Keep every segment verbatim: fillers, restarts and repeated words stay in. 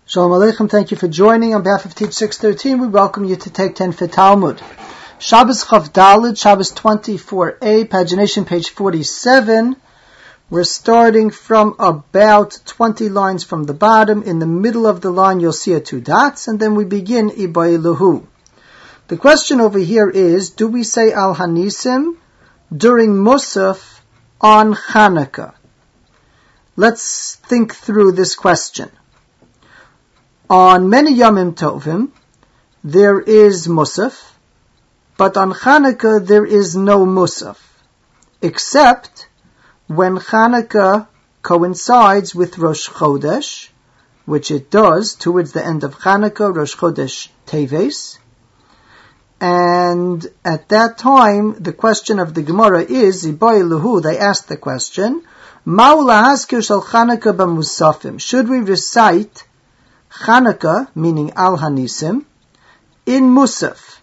Shalom Aleichem, thank you for joining. On behalf of Teach six thirteen, we welcome you to take ten for Talmud. Shabbos Chav Daled, Shabbos twenty-four A, pagination page forty-seven. We're starting from about twenty lines from the bottom. In the middle of the line, you'll see a two dots, and then we begin Ibai Luhu. The question over here is, do we say Al Hanisim during Musaf on Chanukah? Let's think through this question. On many Yomim Tovim, there is Musaf, but on Chanukah there is no Musaf, except when Chanukah coincides with Rosh Chodesh, which it does towards the end of Chanukah, Rosh Chodesh Teves. And at that time, the question of the Gemara is, Ibai Luhu, they asked the question, Ma'u lahaskir shel Chanukah b'musafim? Should we recite Chanukah, meaning Al Hanisim, in Musaf?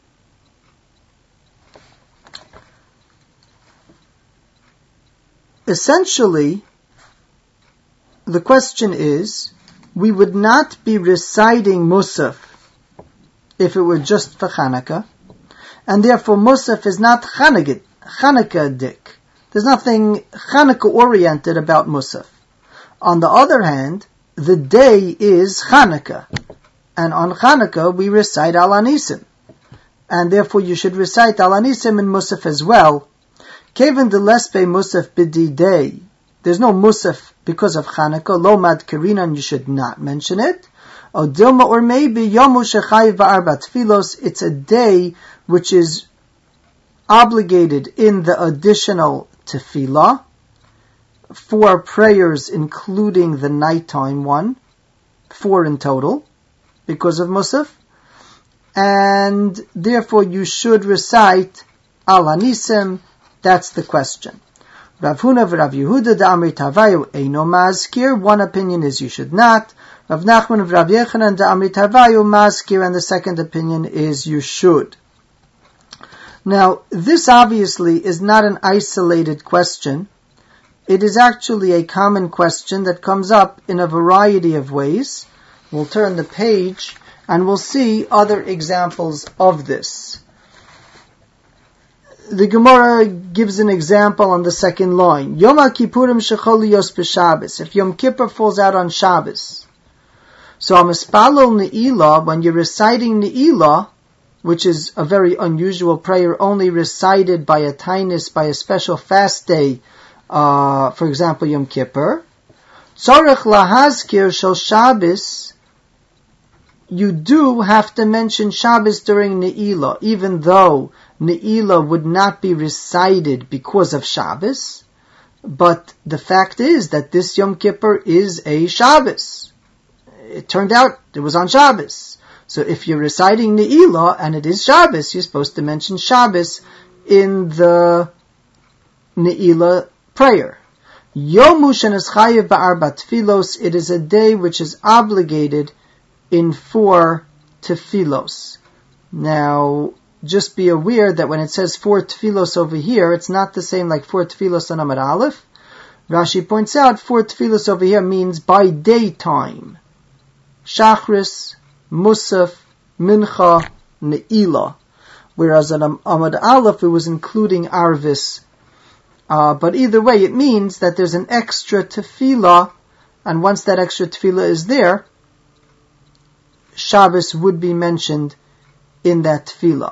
Essentially, the question is, we would not be reciting Musaf if it were just for Chanukah, and therefore Musaf is not Chanukah-dik. There's nothing Chanukah-oriented about Musaf. On the other hand, the day is Chanukah, and on Chanukah we recite Al Hanisim, and therefore you should recite Al Hanisim in Musaf as well. Kevin de Lespe Musaf b'di day. There's no Musaf because of Chanukah. Lo mad Karinan, you should not mention it. Or Dilma, or maybe Yomu Shechayiv ba'arba tfilos. It's a day which is obligated in the additional tefillah, four prayers including the nighttime one, four in total, because of Musaf, and therefore you should recite Al Hanisim. That's the question. Rav Huna v'Rav Yehuda da'amri tavayu eino mazkir. One opinion is you should not. Rav Nachman v'Rav Yechanan da'amri tavayu mazkir, and the second opinion is you should. Now, this obviously is not an isolated question. It is actually a common question that comes up in a variety of ways. We'll turn the page and we'll see other examples of this. The Gemara gives an example on the second line. Yom Kippurim shechol liyos b'Shabbos. If Yom Kippur falls out on Shabbos. So Amispalol Ne'ilah, when you're reciting Ne'ilah, which is a very unusual prayer, only recited by a tainus, by a special fast day, uh, for example, Yom Kippur, Tzorech lahazkir shel Shabbos, you do have to mention Shabbos during Ne'ilah, even though Ne'ilah would not be recited because of Shabbos, but the fact is that this Yom Kippur is a Shabbos. It turned out it was on Shabbos. So if you're reciting Ne'ilah and it is Shabbos, you're supposed to mention Shabbos in the Ne'ilah prayer. Yom shenes chayev ba'arba tfilos, it is a day which is obligated in four tefilos. Now, just be aware that when it says four tefilos over here, it's not the same like four tefilos on Amud Aleph. Rashi points out four tefilos over here means by daytime. Shachris, Musaf, Mincha, Ne'ilah. Whereas on Amud Aleph it was including Arvis. Uh, but either way, it means that there's an extra tefillah, and once that extra tefillah is there, Shabbos would be mentioned in that tefillah.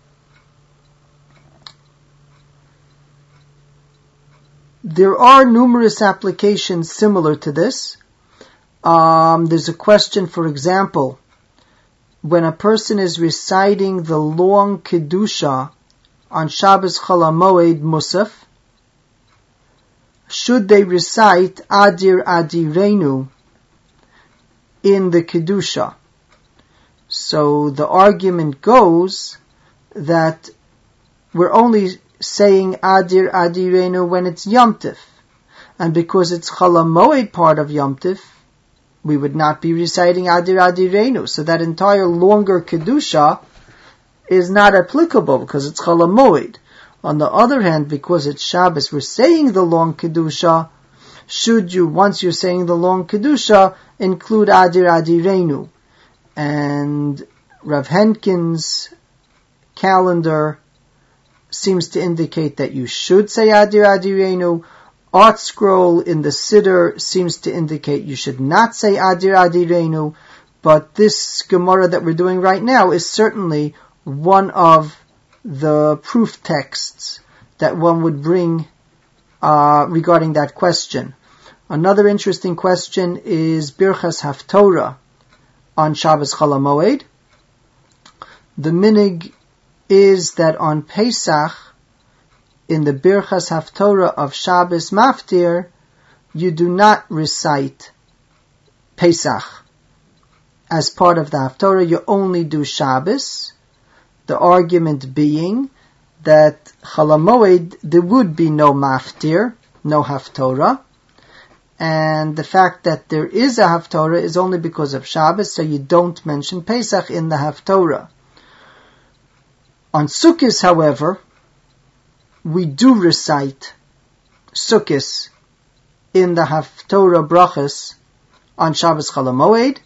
There are numerous applications similar to this. Um, there's a question, for example, when a person is reciting the long Kedusha on Shabbos Chol HaMoed Musaf, should they recite Adir Adirenu in the Kedusha? So the argument goes that we're only saying Adir Adirenu when it's Yom Tif. And because it's Chol HaMoed part of Yom Tif, we would not be reciting Adir Adirenu. So that entire longer Kedusha is not applicable because it's Chol HaMoed. On the other hand, because it's Shabbos, we're saying the long Kedusha, should you, once you're saying the long Kedusha, include Adir Adirenu? And Rav Henkin's calendar seems to indicate that you should say Adir Adirenu. Art Scroll in the Siddur seems to indicate you should not say Adir Adirenu. But this Gemara that we're doing right now is certainly one of the proof texts that one would bring uh, regarding that question. Another interesting question is Birchas Haftorah on Shabbos Chol HaMoed. The minig is that on Pesach, in the Birchas Haftorah of Shabbos Maftir, you do not recite Pesach as part of the Haftorah. You only do Shabbos. The argument being that Chol HaMoed, there would be no Maftir, no Haftorah. And the fact that there is a Haftorah is only because of Shabbos, so you don't mention Pesach in the Haftorah. On Sukkot, however, we do recite Sukkot in the Haftorah brachas on Shabbos Chol HaMoed.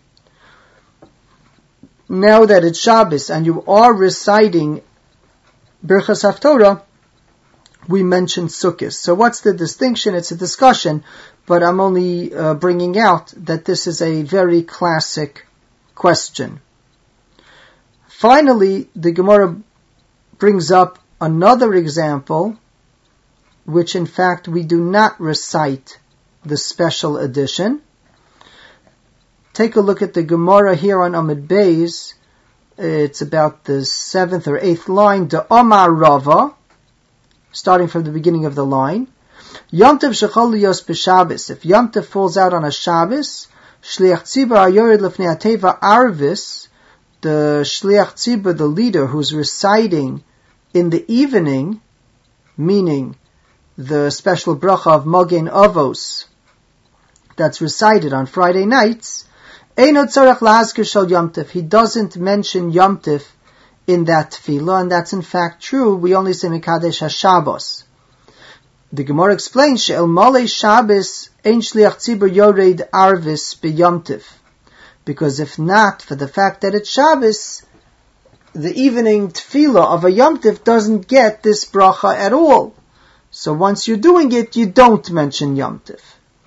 Now that it's Shabbos and you are reciting Birchas Haftorah, we mention Sukkot. So what's the distinction? It's a discussion, but I'm only uh, bringing out that this is a very classic question. Finally, the Gemara brings up another example, which in fact we do not recite the special edition. Take a look at the Gemara here on Amud Beis. It's about the seventh or eighth line. The Omar Rava, starting from the beginning of the line. Yom Tov shechol liyos b'Shabbos. If Yom Tov falls out on a Shabbos, Shliach Tzibur hayored lefnei hateva arvis, the Shliach Tzibur, the leader who's reciting in the evening, meaning the special bracha of Mogen Avos that's recited on Friday nights, Eino tzarech lahazkir shel Yom Tov. He doesn't mention Yom Tov in that tefillah, and that's in fact true. We only say Mekadesh HaShabbos. The Gemara explains, She'el Malei Shabbos ein Shliach Tzibur yored arvis b'Yom Tov. Because if not, for the fact that it's Shabbos, the evening tefillah of a Yom Tov doesn't get this bracha at all. So once you're doing it, you don't mention Yom Tov.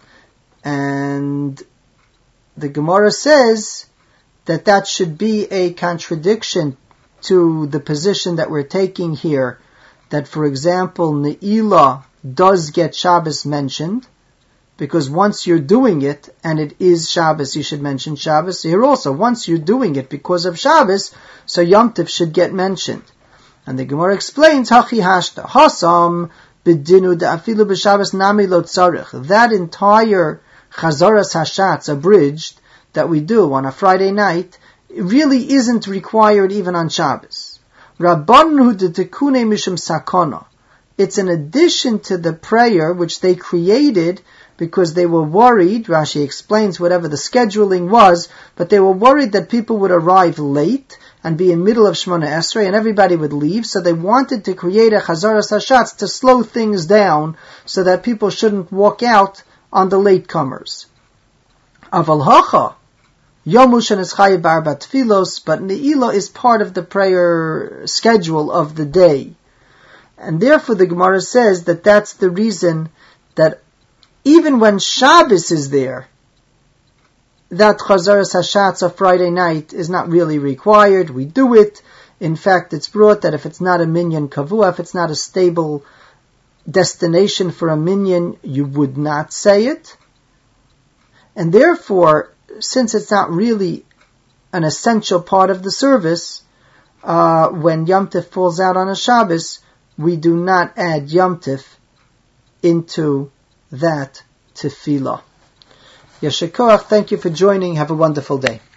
And the Gemara says that that should be a contradiction to the position that we're taking here, that, for example, Ne'ilah does get Shabbos mentioned, because once you're doing it, and it is Shabbos, you should mention Shabbos. Here also, once you're doing it because of Shabbos, so Yom Tov should get mentioned. And the Gemara explains, Hachi hashta, Hasam b'dinu da'afilu b'Shabbos nami lo tzarech. That entire Chazaras Hashatz, abridged, that we do on a Friday night, really isn't required even on Shabbos. Rabbanhu detekune mishum sakona. It's an addition to the prayer which they created because they were worried, Rashi explains whatever the scheduling was, but they were worried that people would arrive late and be in middle of Shemona Esrei and everybody would leave, so they wanted to create a Chazaras Hashatz to slow things down so that people shouldn't walk out on the latecomers. Aval hacha, Yom Ushan is chayiv b'arba tfilos, but Ne'ilah is part of the prayer schedule of the day. And therefore the Gemara says that that's the reason that even when Shabbos is there, that Chazaras Hashatz of Friday night is not really required. We do it. In fact, it's brought that if it's not a minyan kavua, if it's not a stable destination for a minyan, you would not say it. And therefore, since it's not really an essential part of the service, uh, when Yom Tov falls out on a Shabbos, we do not add Yom Tov into that tefillah. Yeshua Koach, thank you for joining. Have a wonderful day.